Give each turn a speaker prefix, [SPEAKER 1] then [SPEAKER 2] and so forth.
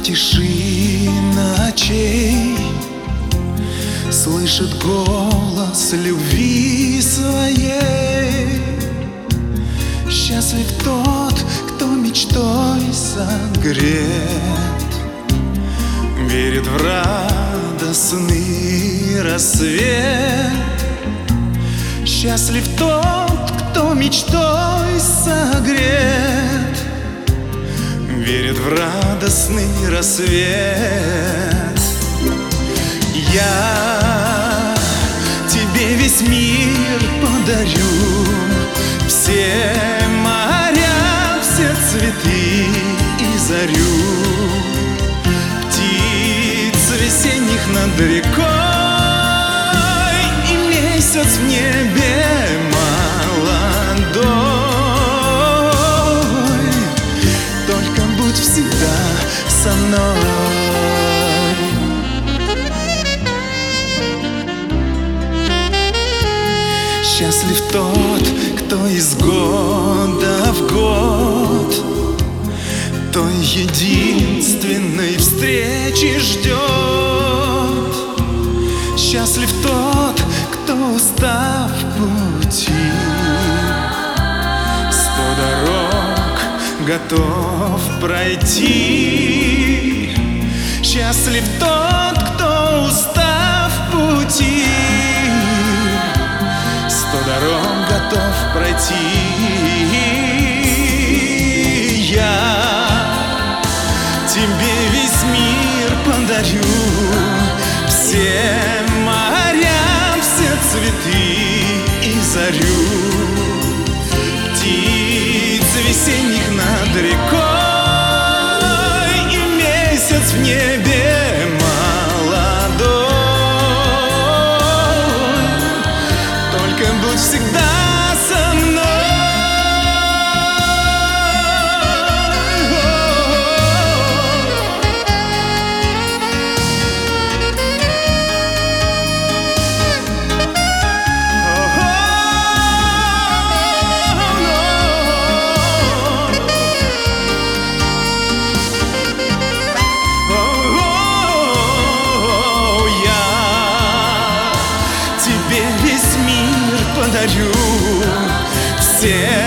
[SPEAKER 1] тиши ночей слышит голос любви своей. Счастлив тот, кто мечтой согрет, верит в радостный рассвет. Счастлив тот, кто мечтой согрет, верит в радостный рассвет. Я тебе весь мир подарю, все моря, все цветы и зарю, птиц весенних над рекой и месяц в небе молодой. Только будь всегда со мной. Счастлив тот, кто из года в год той единственной встречи ждет. Счастлив тот, кто, устав пути, 100 дорог готов пройти. Счастлив тот, кто, устав пути, 100 дорог готов пройти. Я тебе весь мир подарю, все моря, все цветы и зарю, птиц весенних над рекой и месяц в небе молодой. Только будь всегда со мной. Тебе весь мир подарю, все